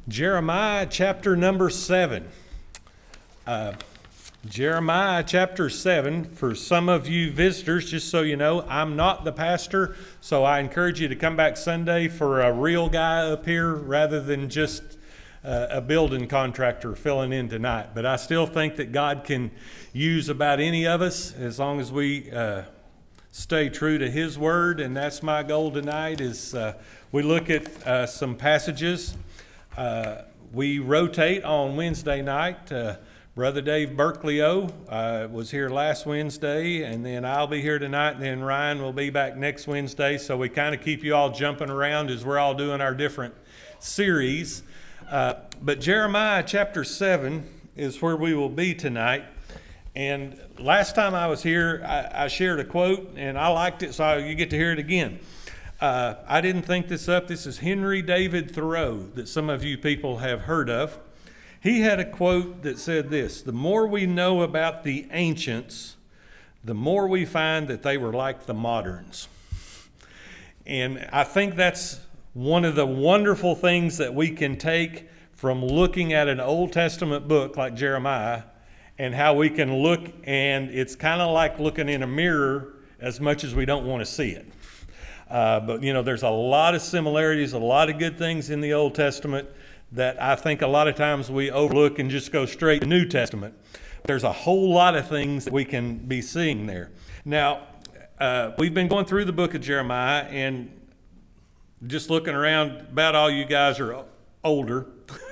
Jeremiah chapter number 7. Jeremiah chapter 7, for some of you visitors, just so you know, I'm not the pastor, so I encourage you to come back Sunday for a real guy up here rather than just a building contractor filling in tonight. But I still think that God can use about any of us as long as we stay true to His Word, and that's my goal tonight is we look at some passages. We rotate on Wednesday night. Brother Dave Berkeley-O was here last Wednesday, and then I'll be here tonight, and then Ryan will be back next Wednesday. So we kind of keep you all jumping around as we're all doing our different series. But Jeremiah chapter 7 is where we will be tonight. And last time I was here, I shared a quote, and I liked it, so you get to hear it again. I didn't think this up. This is Henry David Thoreau, that some of you people have heard of. He had a quote that said this: "The more we know about the ancients, the more we find that they were like the moderns." And I think that's one of the wonderful things that we can take from looking at an Old Testament book like Jeremiah, and how we can look, and it's kind of like looking in a mirror as much as we don't want to see it. But you know, there's a lot of similarities, a lot of good things in the Old Testament that I think a lot of times we overlook and just go straight to the New Testament. There's a whole lot of things that we can be seeing there. Now, we've been going through the book of Jeremiah, and just looking around, about all you guys are older.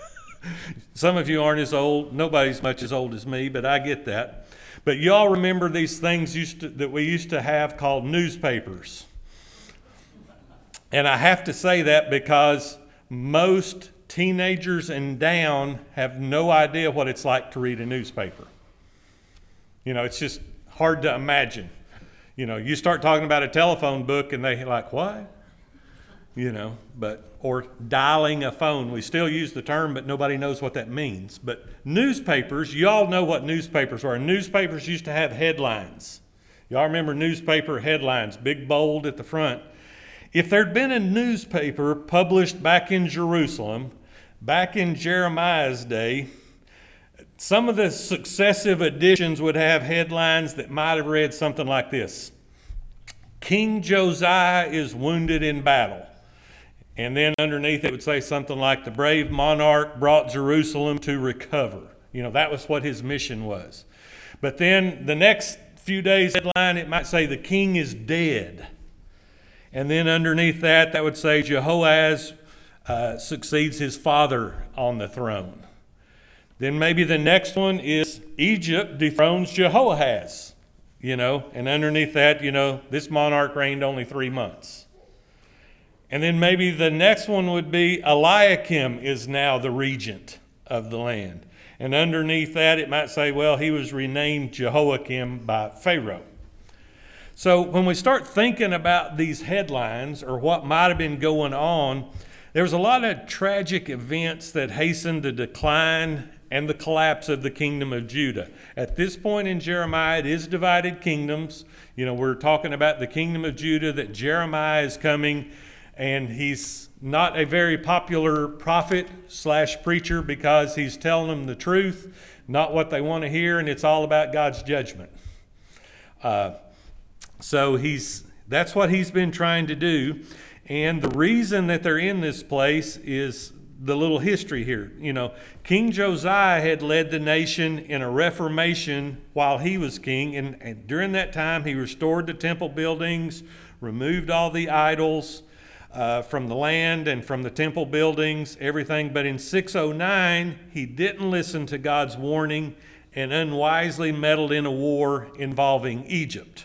Some of you aren't as old. Nobody's much as old as me, but I get that. But you all remember these things that we used to have called newspapers. And I have to say that because most teenagers and down have no idea what it's like to read a newspaper. You know, it's just hard to imagine. You know, you start talking about a telephone book and they're like, what? You know, or dialing a phone. We still use the term, but nobody knows what that means. But newspapers, you all know what newspapers are. Newspapers used to have headlines. Y'all remember newspaper headlines, big bold at the front. If there'd been a newspaper published back in Jerusalem, back in Jeremiah's day, some of the successive editions would have headlines that might have read something like this: "King Josiah is wounded in battle." And then underneath it would say something like, "The brave monarch brought Jerusalem to recover." You know, that was what his mission was. But then the next few days headline, it might say, "The king is dead." And then underneath that would say, "Jehoahaz succeeds his father on the throne." Then maybe the next one is, "Egypt dethrones Jehoahaz." You know, and underneath that, you know, "This monarch reigned only 3 months." And then maybe the next one would be, "Eliakim is now the regent of the land." And underneath that, it might say, well, he was renamed Jehoiakim by Pharaoh. So when we start thinking about these headlines or what might have been going on, there's a lot of tragic events that hastened the decline and the collapse of the kingdom of Judah. At this point in Jeremiah, it is divided kingdoms. You know, we're talking about the kingdom of Judah, that Jeremiah is coming, and he's not a very popular prophet / preacher because he's telling them the truth, not what they want to hear, and it's all about God's judgment. So that's what he's been trying to do. And the reason that they're in this place is the little history here. You know, King Josiah had led the nation in a reformation while he was king. And during that time, he restored the temple buildings, removed all the idols from the land and from the temple buildings, everything. But in 609, he didn't listen to God's warning and unwisely meddled in a war involving Egypt.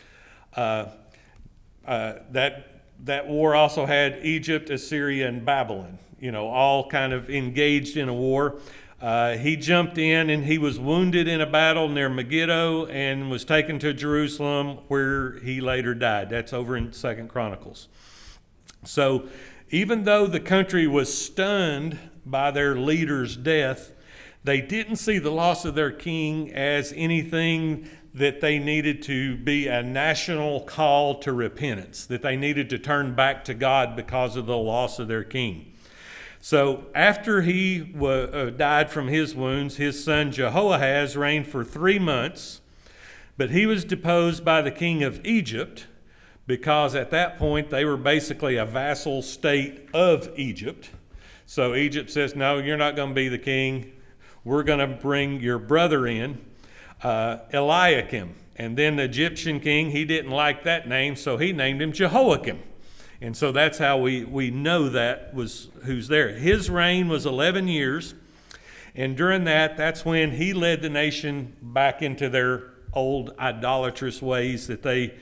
That war also had Egypt, Assyria, and Babylon, you know, all kind of engaged in a war. He jumped in and he was wounded in a battle near Megiddo and was taken to Jerusalem, where he later died. That's over in 2 Chronicles. So even though the country was stunned by their leader's death, they didn't see the loss of their king as anything that they needed to be a national call to repentance, that they needed to turn back to God because of the loss of their king. So after he died from his wounds, his son Jehoahaz reigned for 3 months, but he was deposed by the king of Egypt, because at that point they were basically a vassal state of Egypt. So Egypt says, no, you're not going to be the king. We're going to bring your brother in, Eliakim. And then the Egyptian king, he didn't like that name, so he named him Jehoiakim. And so that's how we know that was who's there. His reign was 11 years. And during that's when he led the nation back into their old idolatrous ways, that they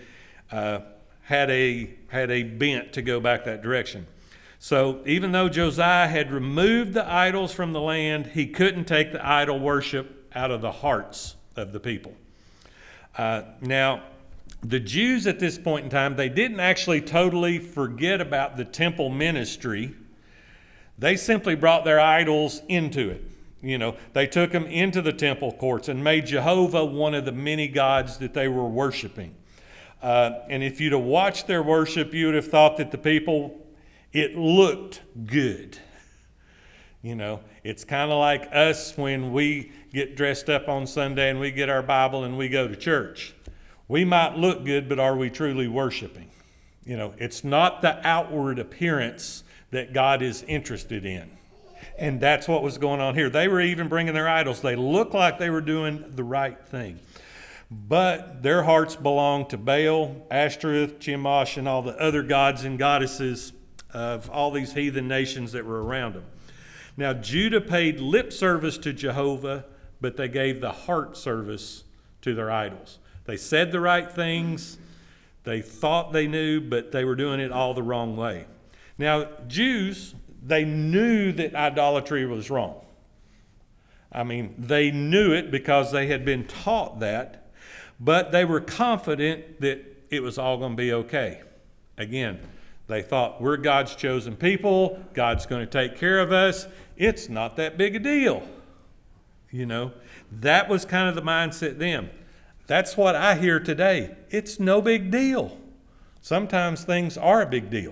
had a bent to go back that direction. So even though Josiah had removed the idols from the land, he couldn't take the idol worship out of the hearts of the people. Now, the Jews at this point in time, they didn't actually totally forget about the temple ministry. They simply brought their idols into it. They took them into the temple courts and made Jehovah one of the many gods that they were worshiping. And if you'd have watched their worship, you would have thought that the people, it looked good. It's kind of like us when we get dressed up on Sunday and we get our Bible and we go to church. We might look good, but are we truly worshiping? It's not the outward appearance that God is interested in. And that's what was going on here. They were even bringing their idols. They looked like they were doing the right thing. But their hearts belonged to Baal, Ashtoreth, Chemosh, and all the other gods and goddesses of all these heathen nations that were around them. Now, Judah paid lip service to Jehovah, but they gave the heart service to their idols. They said the right things, they thought they knew, but they were doing it all the wrong way. Now, Jews, they knew that idolatry was wrong. They knew it because they had been taught that, but they were confident that it was all going to be okay. Again, they thought, we're God's chosen people, God's going to take care of us, it's not that big a deal. That was kind of the mindset then. That's what I hear today. It's no big deal. Sometimes things are a big deal,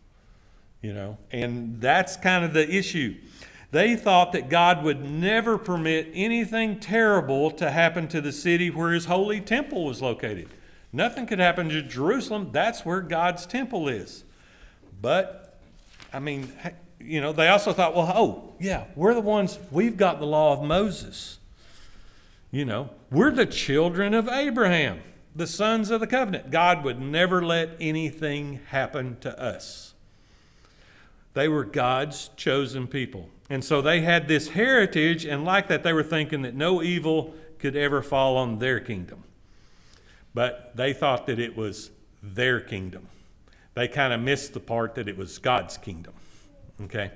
and that's kind of the issue. They thought that God would never permit anything terrible to happen to the city where his holy temple was located. Nothing could happen to Jerusalem. That's where God's temple is. But, they also thought, we're the ones, we've got the law of Moses. We're the children of Abraham, the sons of the covenant. God would never let anything happen to us. They were God's chosen people. And so they had this heritage, and like that, they were thinking that no evil could ever fall on their kingdom. But they thought that it was their kingdom. They kind of missed the part that it was God's kingdom. Okay?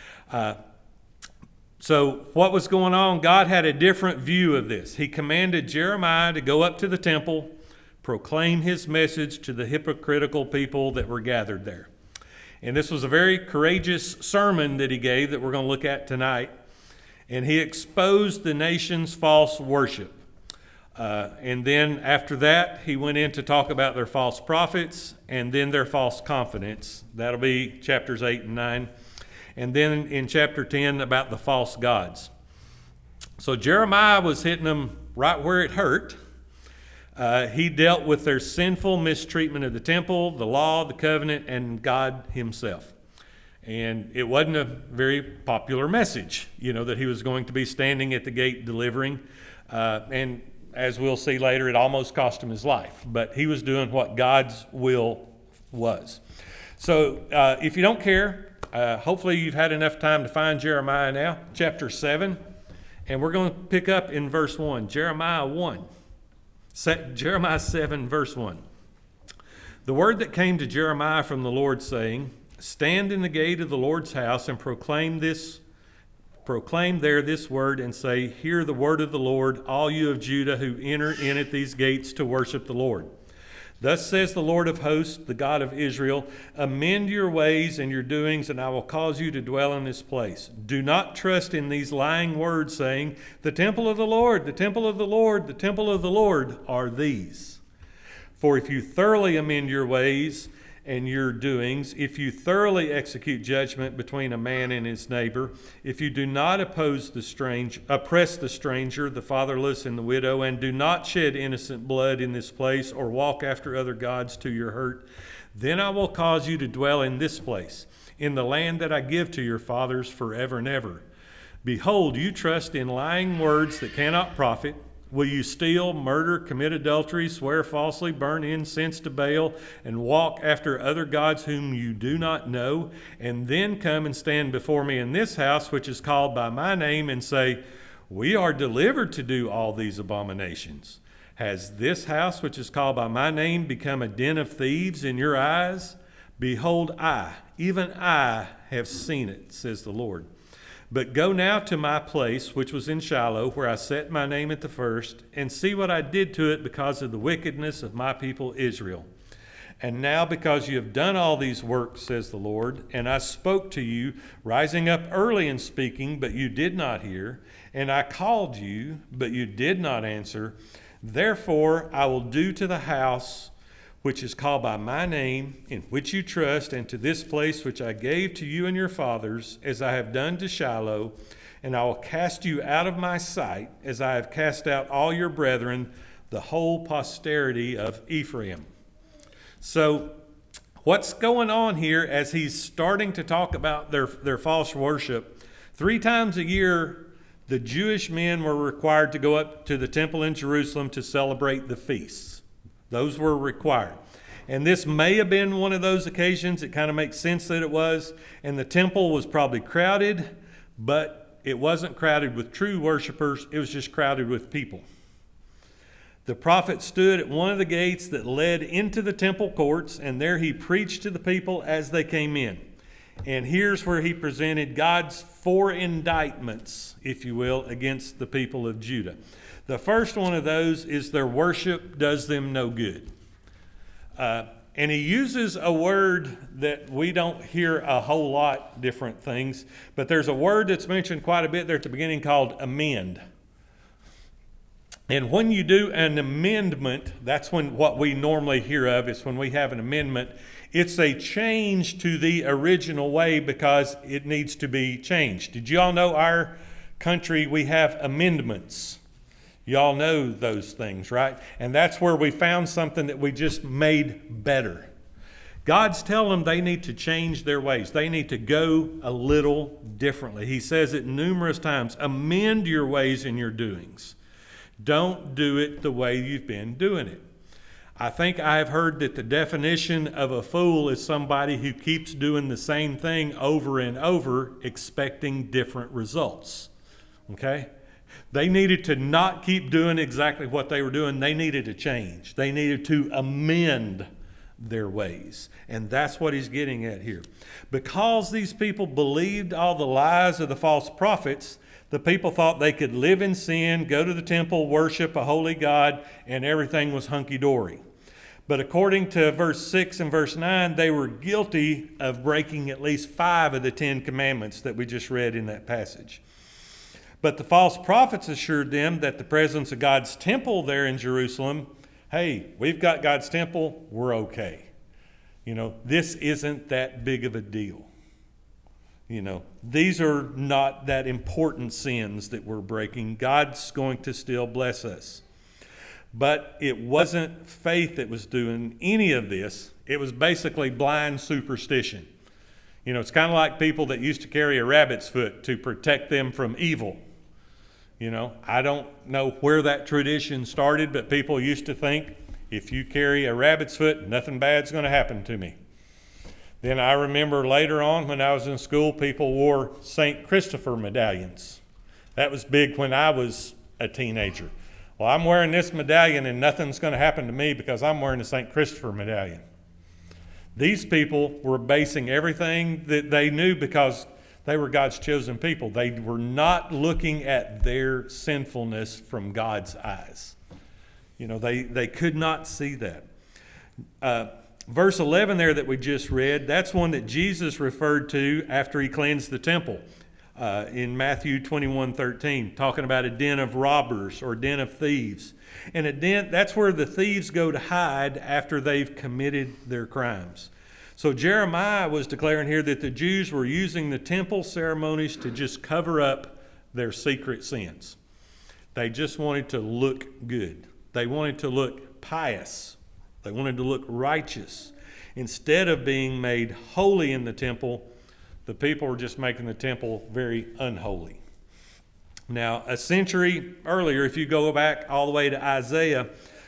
So what was going on? God had a different view of this. He commanded Jeremiah to go up to the temple, proclaim his message to the hypocritical people that were gathered there. And this was a very courageous sermon that he gave that we're going to look at tonight. And he exposed the nation's false worship. And then after that, he went in to talk about their false prophets and then their false confidence. That'll be chapters 8 and 9. And then in chapter 10 about the false gods. So Jeremiah was hitting them right where it hurt. He dealt with their sinful mistreatment of the temple, the law, the covenant, and God himself. And it wasn't a very popular message, that he was going to be standing at the gate delivering. And as we'll see later, it almost cost him his life. But he was doing what God's will was. So if you don't care, hopefully you've had enough time to find Jeremiah now, chapter 7. And we're going to pick up in verse 1, Jeremiah 7, verse 1. The word that came to Jeremiah from the Lord, saying, stand in the gate of the Lord's house and proclaim there this word, and say, hear the word of the Lord, all you of Judah who enter in at these gates to worship the Lord. Thus says the Lord of hosts, the God of Israel, amend your ways and your doings, and I will cause you to dwell in this place. Do not trust in these lying words, saying, the temple of the Lord, the temple of the Lord, the temple of the Lord are these. For if you thoroughly amend your ways and your doings, if you thoroughly execute judgment between a man and his neighbor, if you do not oppress the stranger, the fatherless, and the widow, and do not shed innocent blood in this place or walk after other gods to your hurt, then I will cause you to dwell in this place, in the land that I give to your fathers forever and ever. Behold, you trust in lying words that cannot profit. Will you steal, murder, commit adultery, swear falsely, burn incense to Baal, and walk after other gods whom you do not know, and then come and stand before me in this house, which is called by my name, and say, we are delivered to do all these abominations? Has this house, which is called by my name, become a den of thieves in your eyes? Behold, I, even I, have seen it, says the Lord. But go now to my place, which was in Shiloh, where I set my name at the first, and see what I did to it because of the wickedness of my people Israel. And now because you have done all these works, says the Lord, and I spoke to you, rising up early and speaking, but you did not hear, and I called you, but you did not answer, therefore I will do to the house which is called by my name, in which you trust, and to this place which I gave to you and your fathers, as I have done to Shiloh, and I will cast you out of my sight, as I have cast out all your brethren, the whole posterity of Ephraim. So what's going on here as he's starting to talk about their false worship? 3 times a year, the Jewish men were required to go up to the temple in Jerusalem to celebrate the feasts. Those were required. And this may have been one of those occasions. It kind of makes sense that it was. And the temple was probably crowded, but it wasn't crowded with true worshipers. It was just crowded with people. The prophet stood at one of the gates that led into the temple courts, and there he preached to the people as they came in. And here's where he presented God's 4 indictments, if you will, against the people of Judah. The first one of those is their worship does them no good. And he uses a word that we don't hear a whole lot different things, but there's a word that's mentioned quite a bit there at the beginning called amend. And when you do an amendment, that's when what we normally hear of is when we have an amendment. It's a change to the original way because it needs to be changed. Did you all know our country, we have amendments? Y'all know those things, right? And that's where we found something that we just made better. God's telling them they need to change their ways. They need to go a little differently. He says it numerous times. Amend your ways and your doings. Don't do it the way you've been doing it. I think I have heard that the definition of a fool is somebody who keeps doing the same thing over and over, expecting different results. Okay? They needed to not keep doing exactly what they were doing. They needed to change. They needed to amend their ways. And that's what he's getting at here. Because these people believed all the lies of the false prophets, the people thought they could live in sin, go to the temple, worship a holy God, and everything was hunky-dory. But according to verse 6 and verse 9, they were guilty of breaking at least 5 of the 10 commandments that we just read in that passage. But the false prophets assured them that the presence of God's temple there in Jerusalem, hey, we've got God's temple, we're okay. You know, this isn't that big of a deal. You know, these are not that important sins that we're breaking. God's going to still bless us. But it wasn't faith that was doing any of this. It was basically blind superstition. You know, it's kind of like people that used to carry a rabbit's foot to protect them from evil. You know, I don't know where that tradition started, but people used to think, if you carry a rabbit's foot, nothing bad's going to happen to me. Then I remember later on when I was in school, people wore St. Christopher medallions. That was big when I was a teenager. Well, I'm wearing this medallion and nothing's going to happen to me because I'm wearing a St. Christopher medallion. These people were basing everything that they knew because they were God's chosen people. They were not looking at their sinfulness from God's eyes. You know, they could not see that. Verse 11 there that we just read, that's one that Jesus referred to after he cleansed the temple in Matthew 21:13, talking about a den of robbers or den of thieves. And a den, that's where the thieves go to hide after they've committed their crimes. So Jeremiah was declaring here that the Jews were using the temple ceremonies to just cover up their secret sins. They just wanted to look good. They wanted to look pious. They wanted to look righteous. Instead of being made holy in the temple, the people were just making the temple very unholy. Now, a century earlier, if you go back all the way to Isaiah,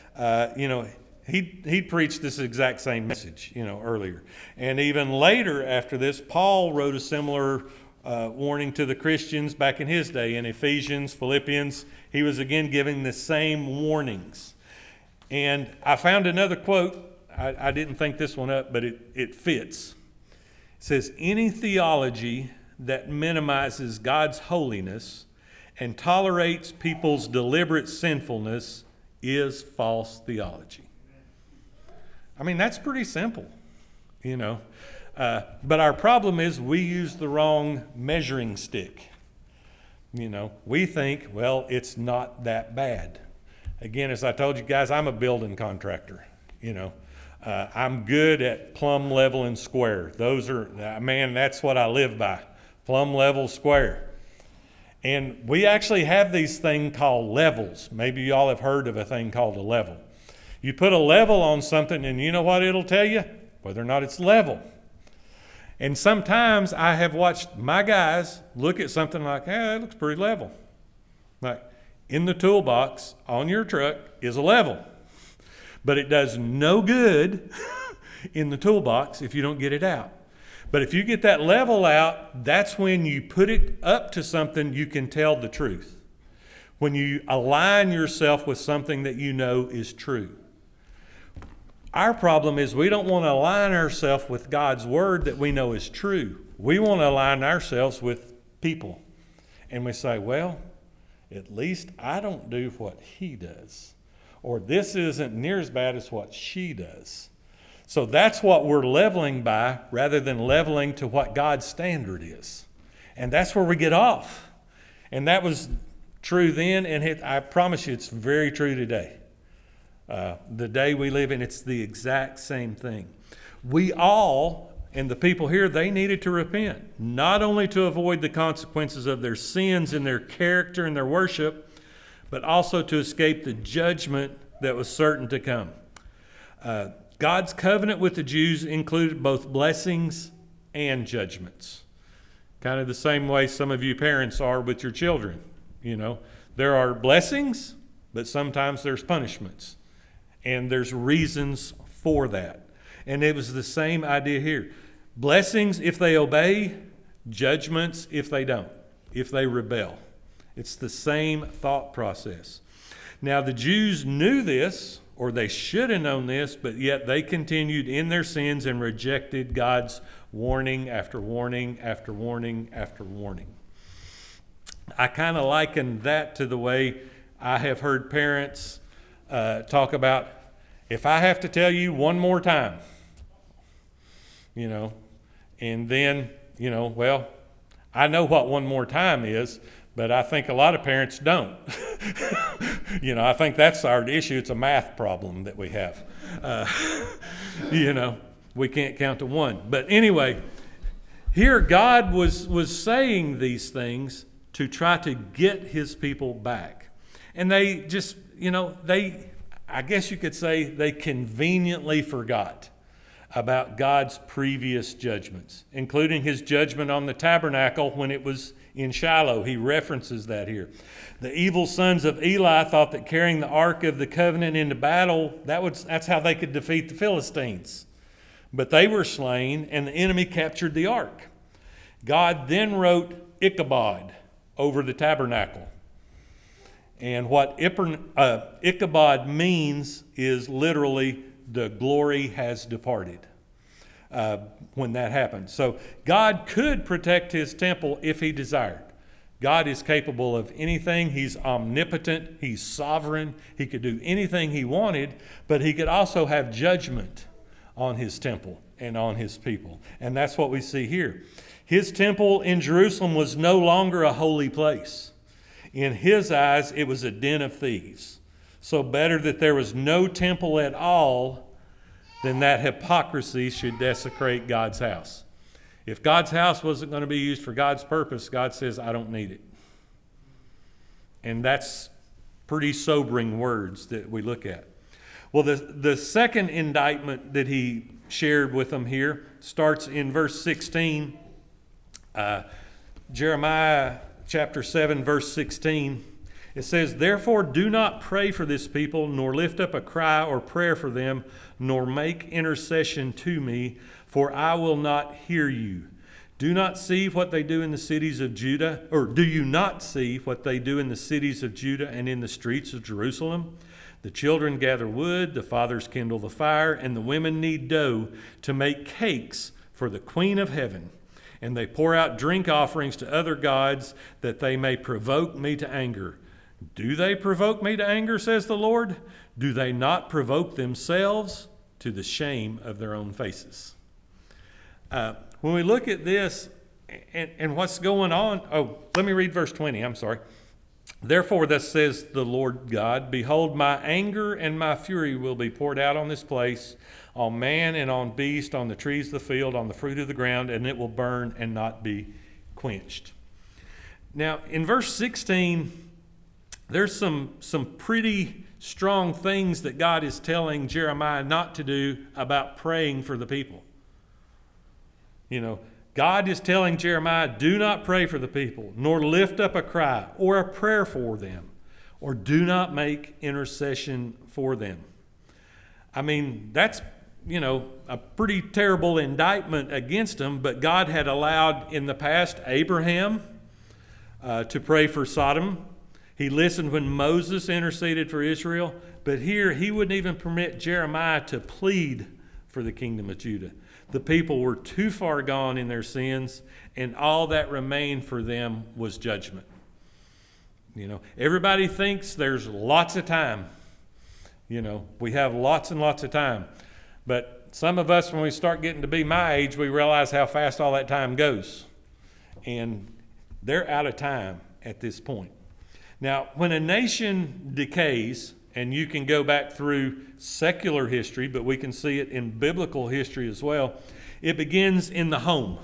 he preached this exact same message, earlier. And even later after this, Paul wrote a similar warning to the Christians back in his day. In Ephesians, Philippians, he was again giving the same warnings. And I found another quote. I didn't think this one up, but it fits. It says, any theology that minimizes God's holiness and tolerates people's deliberate sinfulness is false theology. I mean, that's pretty simple, But our problem is we use the wrong measuring stick. We think, well, it's not that bad. Again, as I told you guys, I'm a building contractor, I'm good at plumb, level, and square. That's what I live by. Plumb, level, square. And we actually have these things called levels. Maybe y'all have heard of a thing called a level. You put a level on something and you know what it'll tell you? Whether or not it's level. And sometimes I have watched my guys look at something like, that looks pretty level. Like in the toolbox on your truck is a level. But it does no good in the toolbox if you don't get it out. But if you get that level out, that's when you put it up to something you can tell the truth. When you align yourself with something that you know is true. Our problem is we don't want to align ourselves with God's word that we know is true. We want to align ourselves with people. And we say, well, at least I don't do what he does. Or this isn't near as bad as what she does. So that's what we're leveling by rather than leveling to what God's standard is. And that's where we get off. And that was true then, and I promise you it's very true today. The day we live in, it's the exact same thing. We all, and the people here, they needed to repent, not only to avoid the consequences of their sins and their character and their worship, but also to escape the judgment that was certain to come. God's covenant with the Jews included both blessings and judgments. Kind of the same way some of you parents are with your children. There are blessings, but sometimes there's punishments. And there's reasons for that. And it was the same idea here. Blessings if they obey, judgments if they don't, if they rebel. It's the same thought process. Now the Jews knew this, or they should have known this, but yet they continued in their sins and rejected God's warning after warning after warning after warning. I kind of liken that to the way I have heard parents talk about, if I have to tell you one more time, and then, well, I know what one more time is, but I think a lot of parents don't. I think that's our issue. It's a math problem that we have. We can't count to one. But anyway, here God was saying these things to try to get his people back. And they just, I guess you could say they conveniently forgot about God's previous judgments, including his judgment on the tabernacle when it was in Shiloh. He references that here. The evil sons of Eli thought that carrying the Ark of the Covenant into battle, that's how they could defeat the Philistines. But they were slain, and the enemy captured the Ark. God then wrote Ichabod over the tabernacle. And what Ichabod means is literally the glory has departed when that happened. So God could protect his temple if he desired. God is capable of anything. He's omnipotent. He's sovereign. He could do anything he wanted, but he could also have judgment on his temple and on his people. And that's what we see here. His temple in Jerusalem was no longer a holy place. In his eyes, it was a den of thieves. So better that there was no temple at all then that hypocrisy should desecrate God's house. If God's house wasn't going to be used for God's purpose, God says, I don't need it. And that's pretty sobering words that we look at. Well, the second indictment that he shared with them here starts in verse 16. Jeremiah chapter 7, verse 16. It says, Therefore do not pray for this people, nor lift up a cry or prayer for them, nor make intercession to me, for I will not hear you. Do not see what they do in the cities of Judah, or do you not see what they do in the cities of Judah and in the streets of Jerusalem? The children gather wood, the fathers kindle the fire, and the women knead dough to make cakes for the Queen of Heaven. And they pour out drink offerings to other gods, that they may provoke me to anger. Do they provoke me to anger, says the Lord? Do they not provoke themselves to the shame of their own faces? When we look at this and what's going on, let me read verse 20, I'm sorry. Therefore, thus says the Lord God, Behold, my anger and my fury will be poured out on this place, on man and on beast, on the trees of the field, on the fruit of the ground, and it will burn and not be quenched. Now, in verse 16, there's some pretty strong things that God is telling Jeremiah not to do about praying for the people. You know, God is telling Jeremiah, do not pray for the people, nor lift up a cry or a prayer for them, or do not make intercession for them. I mean, that's, a pretty terrible indictment against them, but God had allowed in the past Abraham to pray for Sodom. He listened when Moses interceded for Israel, but here he wouldn't even permit Jeremiah to plead for the kingdom of Judah. The people were too far gone in their sins, and all that remained for them was judgment. Everybody thinks there's lots of time. We have lots and lots of time. But some of us, when we start getting to be my age, we realize how fast all that time goes. And they're out of time at this point. Now, when a nation decays, and you can go back through secular history, but we can see it in biblical history as well, it begins in the home.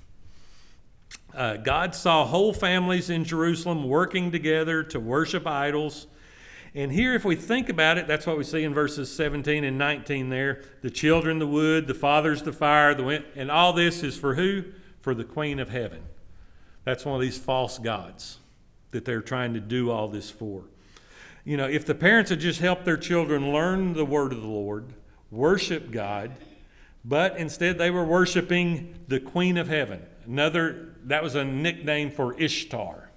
God saw whole families in Jerusalem working together to worship idols. And here, if we think about it, that's what we see in verses 17 and 19 there. The children, the wood, the fathers, the fire, the wind, and all this is for who? For the Queen of Heaven. That's one of these false gods that they're trying to do all this for. If the parents had just helped their children learn the word of the Lord, worship God, but instead they were worshiping the Queen of Heaven. That was a nickname for Ishtar,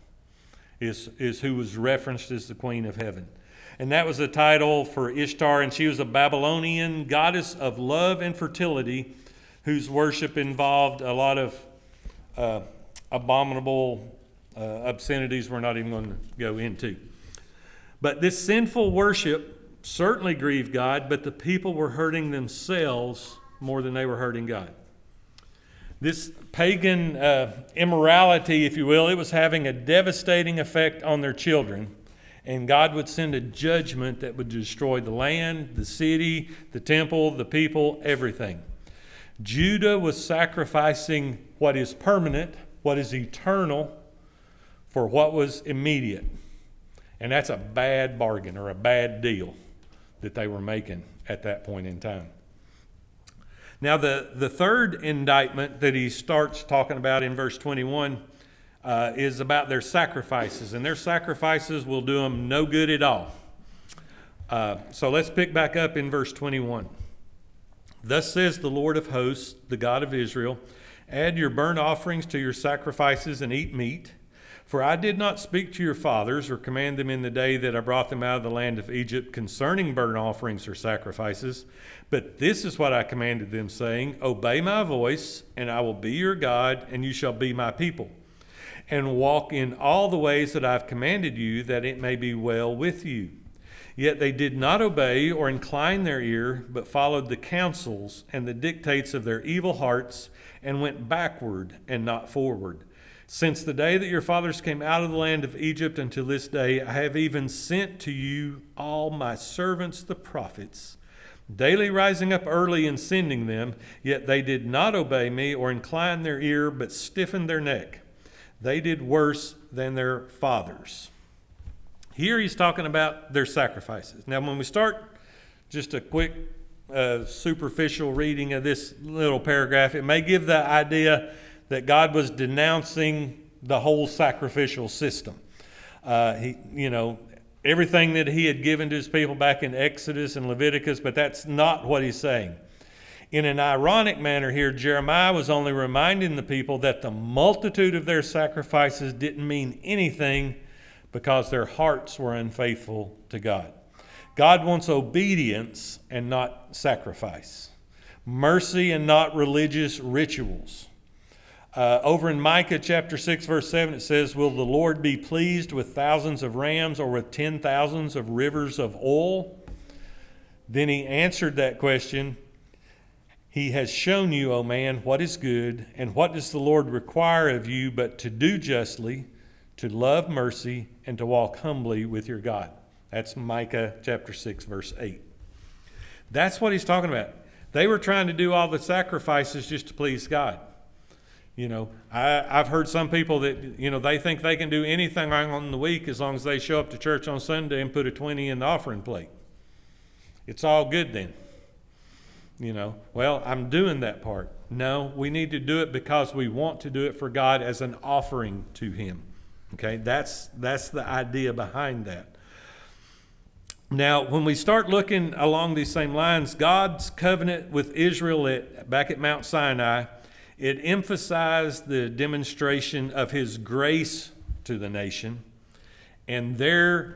is who was referenced as the Queen of Heaven. And that was a title for Ishtar, and she was a Babylonian goddess of love and fertility, whose worship involved a lot of abominable obscenities we're not even going to go into. But this sinful worship certainly grieved God, but the people were hurting themselves more than they were hurting God. This pagan immorality, if you will, it was having a devastating effect on their children, and God would send a judgment that would destroy the land, the city, the temple, the people, everything. Judah was sacrificing what is permanent, what is eternal, for what was immediate. And that's a bad bargain or a bad deal that they were making at that point in time. Now, the third indictment that he starts talking about in verse 21 is about their sacrifices. And their sacrifices will do them no good at all. So let's pick back up in verse 21. Thus says the Lord of hosts, the God of Israel, add your burnt offerings to your sacrifices and eat meat. For I did not speak to your fathers or command them in the day that I brought them out of the land of Egypt concerning burnt offerings or sacrifices. But this is what I commanded them, saying, Obey my voice, and I will be your God, and you shall be my people. And walk in all the ways that I've commanded you, that it may be well with you. Yet they did not obey or incline their ear, but followed the counsels and the dictates of their evil hearts, and went backward and not forward. Since the day that your fathers came out of the land of Egypt until this day, I have even sent to you all my servants, the prophets, daily rising up early and sending them, yet they did not obey me or incline their ear, but stiffened their neck. They did worse than their fathers. Here he's talking about their sacrifices. Now, when we start just a quick superficial reading of this little paragraph, it may give the idea that God was denouncing the whole sacrificial system. Everything that he had given to his people back in Exodus and Leviticus, but that's not what he's saying. In an ironic manner here, Jeremiah was only reminding the people that the multitude of their sacrifices didn't mean anything because their hearts were unfaithful to God. God wants obedience and not sacrifice, mercy and not religious rituals. Over in Micah chapter 6, verse 7, it says, "Will the Lord be pleased with thousands of rams or with 10,000s of rivers of oil?" Then he answered that question, "He has shown you, O man, what is good, and what does the Lord require of you but to do justly, to love mercy, and to walk humbly with your God." That's Micah chapter 6, verse 8. That's what he's talking about. They were trying to do all the sacrifices just to please God. I've heard some people that, they think they can do anything on the week as long as they show up to church on Sunday and put a 20 in the offering plate. It's all good then. Well, I'm doing that part. No, we need to do it because we want to do it for God as an offering to him. Okay, that's the idea behind that. Now, when we start looking along these same lines, God's covenant with Israel back at Mount Sinai, it emphasized the demonstration of his grace to the nation and the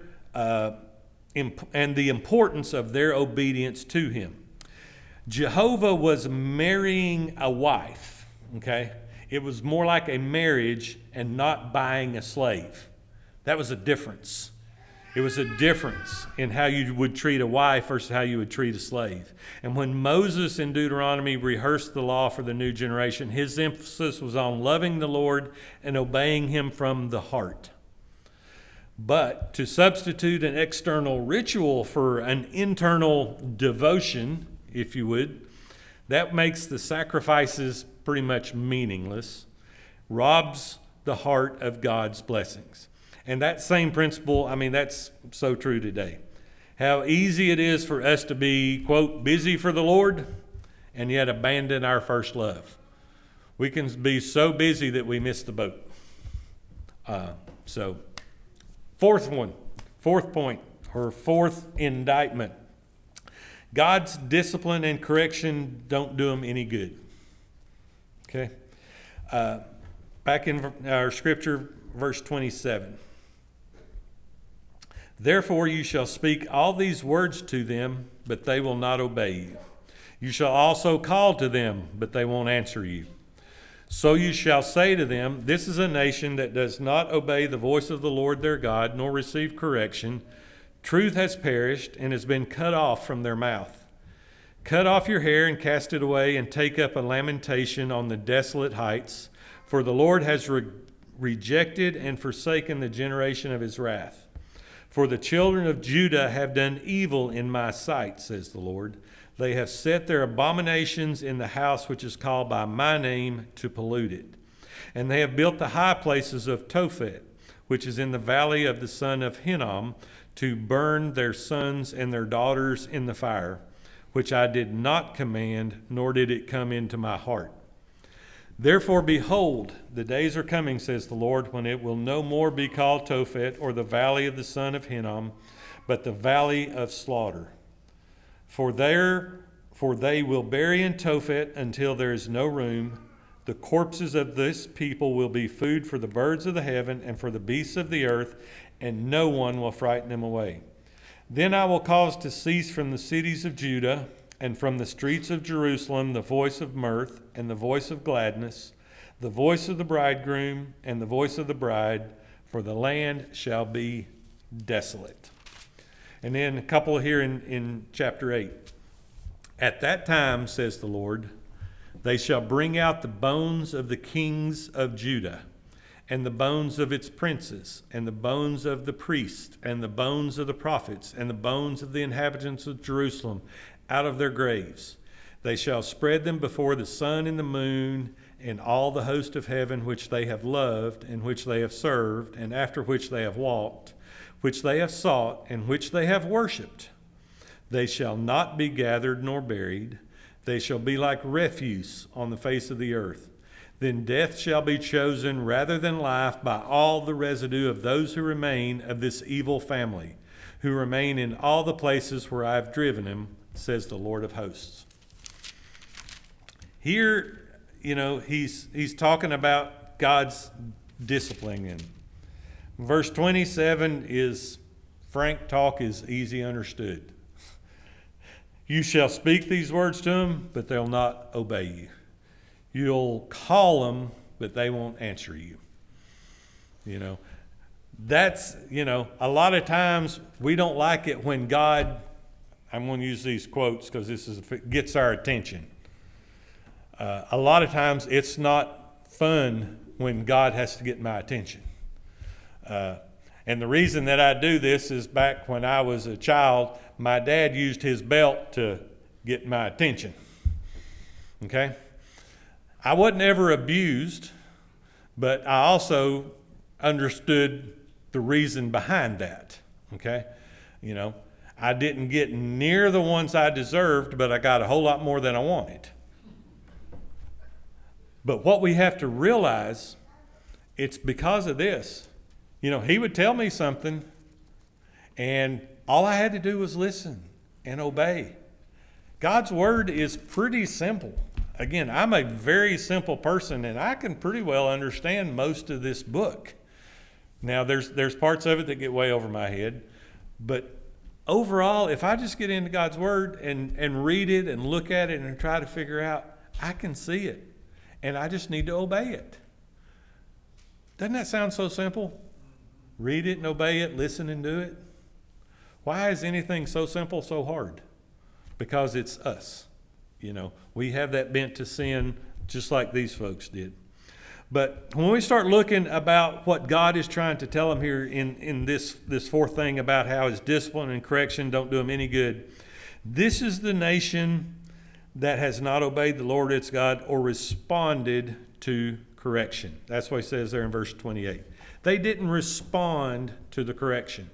importance of their obedience to him. Jehovah was marrying a wife, okay? It was more like a marriage and not buying a slave. That was a difference. It was a difference in how you would treat a wife versus how you would treat a slave. And when Moses in Deuteronomy rehearsed the law for the new generation, his emphasis was on loving the Lord and obeying him from the heart. But to substitute an external ritual for an internal devotion, if you would, that makes the sacrifices pretty much meaningless, robs the heart of God's blessings. And that same principle, that's so true today. How easy it is for us to be, quote, busy for the Lord and yet abandon our first love. We can be so busy that we miss the boat. Fourth point, or fourth indictment. God's discipline and correction don't do them any good. Okay? Back in our scripture, verse 27. "Therefore you shall speak all these words to them, but they will not obey you. You shall also call to them, but they won't answer you. So you shall say to them, this is a nation that does not obey the voice of the Lord their God, nor receive correction. Truth has perished and has been cut off from their mouth. Cut off your hair and cast it away, and take up a lamentation on the desolate heights, for the Lord has rejected and forsaken the generation of his wrath. For the children of Judah have done evil in my sight, says the Lord. They have set their abominations in the house which is called by my name to pollute it. And they have built the high places of Tophet, which is in the valley of the son of Hinnom, to burn their sons and their daughters in the fire, which I did not command, nor did it come into my heart. Therefore, behold, the days are coming, says the Lord, when it will no more be called Tophet, or the valley of the son of Hinnom, but the valley of slaughter. For they will bury in Tophet until there is no room. The corpses of this people will be food for the birds of the heaven and for the beasts of the earth, and no one will frighten them away. Then I will cause to cease from the cities of Judah and from the streets of Jerusalem the voice of mirth and the voice of gladness, the voice of the bridegroom and the voice of the bride, for the land shall be desolate." And then a couple here in chapter 8. "At that time, says the Lord, they shall bring out the bones of the kings of Judah, and the bones of its princes, and the bones of the priests, and the bones of the prophets, and the bones of the inhabitants of Jerusalem, out of their graves. They shall spread them before the sun and the moon and all the host of heaven, which they have loved, and which they have served, and after which they have walked, which they have sought, and which they have worshipped. They shall not be gathered nor buried. They shall be like refuse on the face of the earth. Then death shall be chosen rather than life by all the residue of those who remain of this evil family, who remain in all the places where I have driven them, says the Lord of hosts. Here, he's talking about God's disciplining him. Verse 27 is frank talk, is easy understood. You shall speak these words to them, but they'll not obey you. You'll call them, but they won't answer you. That's, a lot of times we don't like it when God, I'm going to use these quotes because it gets our attention. A lot of times it's not fun when God has to get my attention. And the reason that I do this is back when I was a child, my dad used his belt to get my attention. Okay? I wasn't ever abused, but I also understood the reason behind that. Okay? I didn't get near the ones I deserved, but I got a whole lot more than I wanted. But what we have to realize, it's because of this. He would tell me something, and all I had to do was listen and obey. God's word is pretty simple. Again, I'm a very simple person, and I can pretty well understand most of this book. Now, there's parts of it that get way over my head, but overall, if I just get into God's word and read it and look at it and try to figure out, I can see it, and I just need to obey it. Doesn't that sound so simple? Read it and obey it, listen and do it. Why is anything so simple so hard? Because it's us. We have that bent to sin just like these folks did. But when we start looking about what God is trying to tell them here in this fourth thing about how his discipline and correction don't do them any good, this is the nation that has not obeyed the Lord its God or responded to correction. That's what he says there in verse 28. They didn't respond to the correction.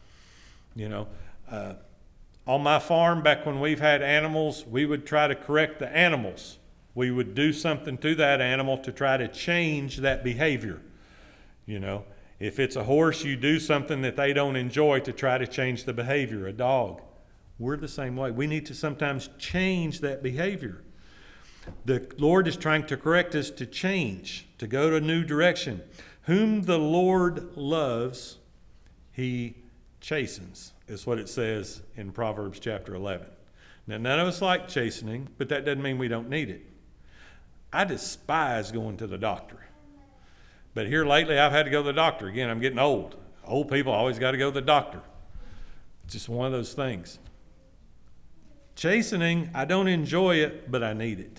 On my farm, back when we've had animals, we would try to correct the animals. We would do something to that animal to try to change that behavior. If it's a horse, you do something that they don't enjoy to try to change the behavior. A dog, we're the same way. We need to sometimes change that behavior. The Lord is trying to correct us to change, to go to a new direction. Whom the Lord loves, he chastens, is what it says in Proverbs chapter 11. Now, none of us like chastening, but that doesn't mean we don't need it. I despise going to the doctor. But here lately, I've had to go to the doctor. Again, I'm getting old. Old people always got to go to the doctor. It's just one of those things. Chastening, I don't enjoy it, but I need it.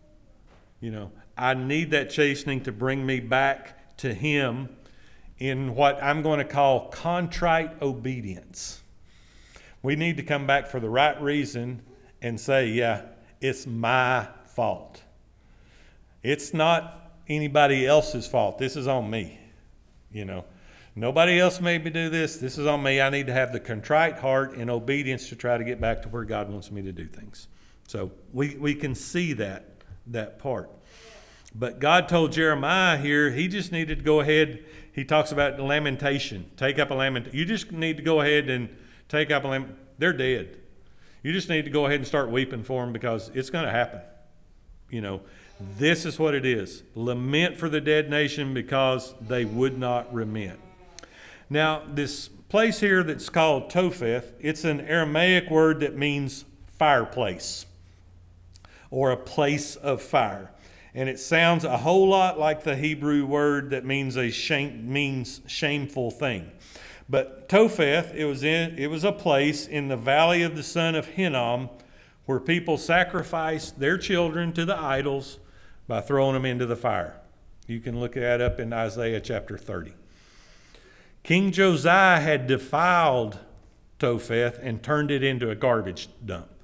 I need that chastening to bring me back to him in what I'm going to call contrite obedience. We need to come back for the right reason and say, yeah, it's my fault. It's not anybody else's fault. This is on me. Nobody else made me do this. This is on me. I need to have the contrite heart and obedience to try to get back to where God wants me to do things. So we can see that part. But God told Jeremiah here, he just needed to go ahead. He talks about lamentation. Take up a lamentation. You just need to go ahead and take up a lamentation. They're dead. You just need to go ahead and start weeping for them because it's going to happen. This is what it is. Lament for the dead nation because they would not remit. Now, this place here that's called Topheth, it's an Aramaic word that means fireplace or a place of fire. And it sounds a whole lot like the Hebrew word that means shameful thing. But Topheth, it was a place in the valley of the son of Hinnom where people sacrificed their children to the idols by throwing them into the fire. You can look that up in Isaiah chapter 30. King Josiah had defiled Topheth and turned it into a garbage dump.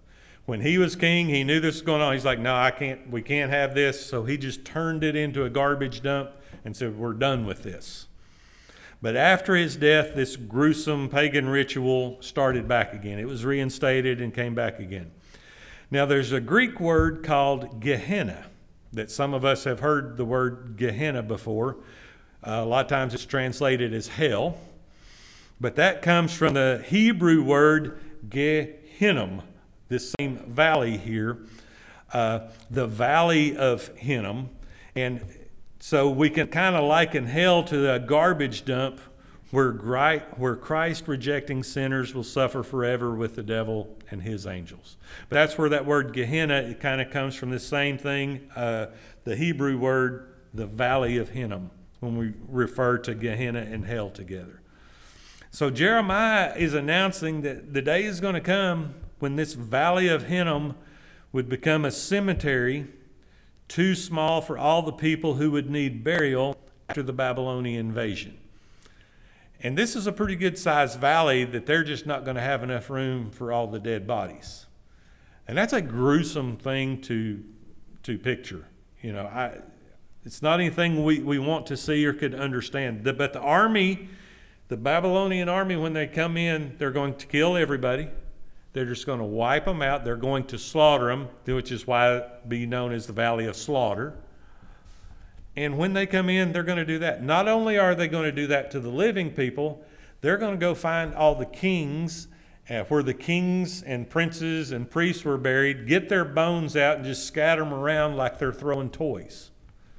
when he was king, he knew this was going on. He's like, no, we can't have this. So he just turned it into a garbage dump and said, we're done with this. But after his death, this gruesome pagan ritual started back again. It was reinstated and came back again. Now, there's a Greek word called Gehenna that some of us have heard the word Gehenna before. A lot of times it's translated as hell. But that comes from the Hebrew word Gehinnom, this same valley here, the valley of Hinnom. And so we can kind of liken hell to a garbage dump where Christ rejecting sinners will suffer forever with the devil and his angels. But that's where that word Gehenna, it kind of comes from this same thing, the Hebrew word, the valley of Hinnom, when we refer to Gehenna and hell together. So Jeremiah is announcing that the day is going to come when this valley of Hinnom would become a cemetery too small for all the people who would need burial after the Babylonian invasion. And this is a pretty good sized valley that they're just not going to have enough room for all the dead bodies. And that's a gruesome thing to picture. You know, it's not anything we want to see or could understand. But the army, the Babylonian army, when they come in, they're going to kill everybody. They're just going to wipe them out. They're going to slaughter them, which is why it be known as the Valley of Slaughter. And when they come in, they're going to do that. Not only are they going to do that to the living people, they're going to go find all the kings, where the kings and princes and priests were buried, get their bones out and just scatter them around like they're throwing toys,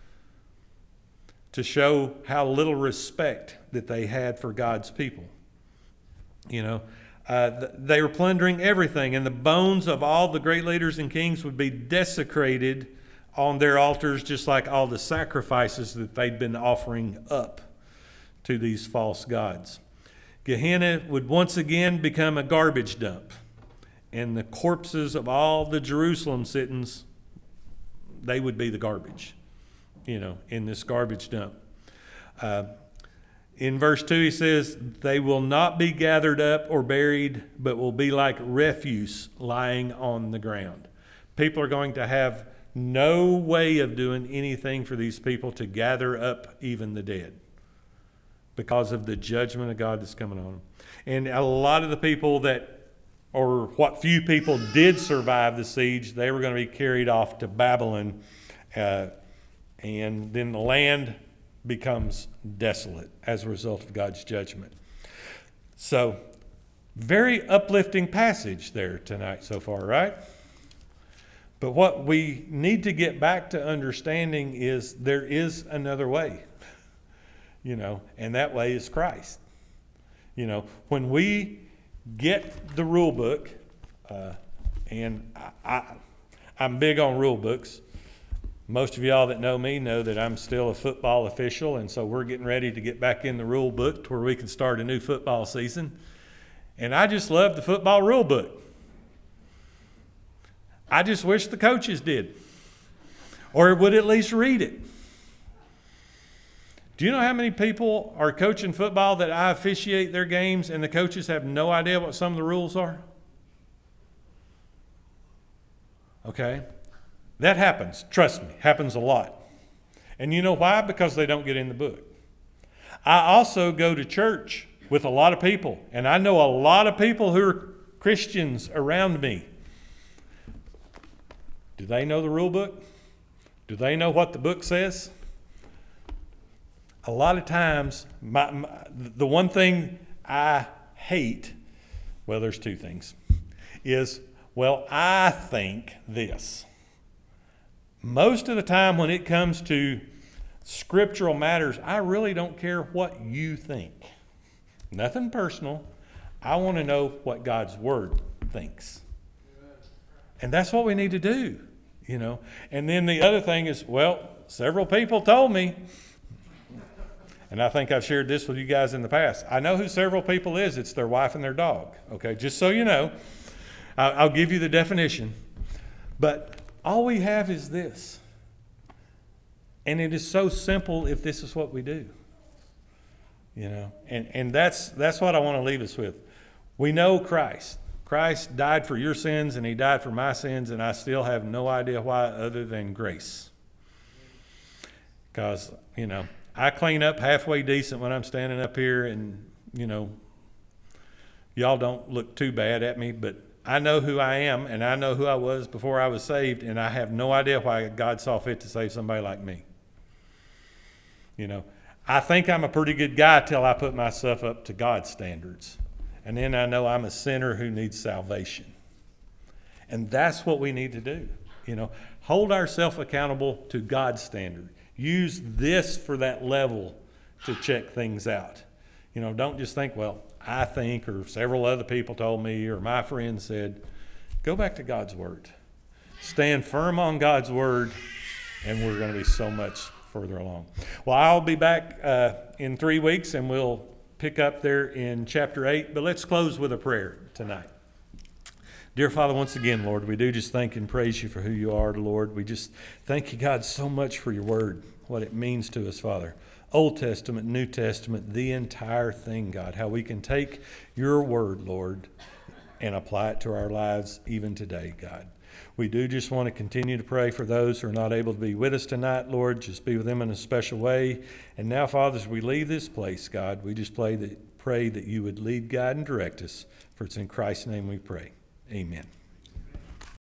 to show how little respect that they had for God's people. You know, they were plundering everything, and the bones of all the great leaders and kings would be desecrated on their altars, just like all the sacrifices that they'd been offering up to these false gods. Gehenna would once again become a garbage dump, and the corpses of all the Jerusalem citizens, they would be the garbage, you know, in this garbage dump. In verse 2, he says, they will not be gathered up or buried, but will be like refuse lying on the ground. People are going to have no way of doing anything for these people to gather up even the dead because of the judgment of God that's coming on them. And a lot of the people that, or what few people did survive the siege, they were going to be carried off to Babylon, and then the land becomes desolate as a result of God's judgment. So, very uplifting passage there tonight so far, right? But what we need to get back to understanding is there is another way, you know, and that way is Christ. You know, when we get the rule book, and I'm big on rule books. Most of y'all that know me know that I'm still a football official, and so we're getting ready to get back in the rule book to where we can start a new football season. And I just love the football rule book. I just wish the coaches did, or would at least read it. Do you know how many people are coaching football that I officiate their games and the coaches have no idea what some of the rules are? Okay. That happens. Trust me, happens a lot. And you know why? Because they don't get in the book. I also go to church with a lot of people, and I know a lot of people who are Christians around me. Do they know the rule book? Do they know what the book says? A lot of times, the one thing I hate, well, there's two things, is, well, I think this. Most of the time when it comes to scriptural matters, I really don't care what you think. Nothing personal. I want to know what God's Word thinks. And that's what we need to do, you know. And then the other thing is, well, several people told me, and I think I've shared this with you guys in the past. I know who several people is. It's their wife and their dog, okay? Just so you know. I'll give you the definition. But all we have is this. And it is so simple if this is what we do. You know, and that's what I want to leave us with. We know Christ. Christ died for your sins and he died for my sins, and I still have no idea why other than grace. Because, I clean up halfway decent when I'm standing up here, and, y'all don't look too bad at me, but I know who I am, and I know who I was before I was saved, and I have no idea why God saw fit to save somebody like me. I think I'm a pretty good guy till I put myself up to God's standards. And then I know I'm a sinner who needs salvation. And that's what we need to do. Hold ourselves accountable to God's standard. Use this for that level to check things out. Don't just think, well, I think, or several other people told me, or my friend said. Go back to God's word. Stand firm on God's word, and we're going to be so much further along. Well, I'll be back in 3 weeks, and we'll pick up there in chapter 8. But let's close with a prayer tonight. Dear Father, once again, Lord, we do just thank and praise you for who you are, Lord. We just thank you, God, so much for your word, what it means to us, Father. Old Testament, New Testament, the entire thing, God, how we can take your word, Lord, and apply it to our lives even today, God. We do just want to continue to pray for those who are not able to be with us tonight, Lord. Just be with them in a special way. And now, Father, as we leave this place, God, we just pray that you would lead, guide, and direct us. For it's in Christ's name we pray. Amen.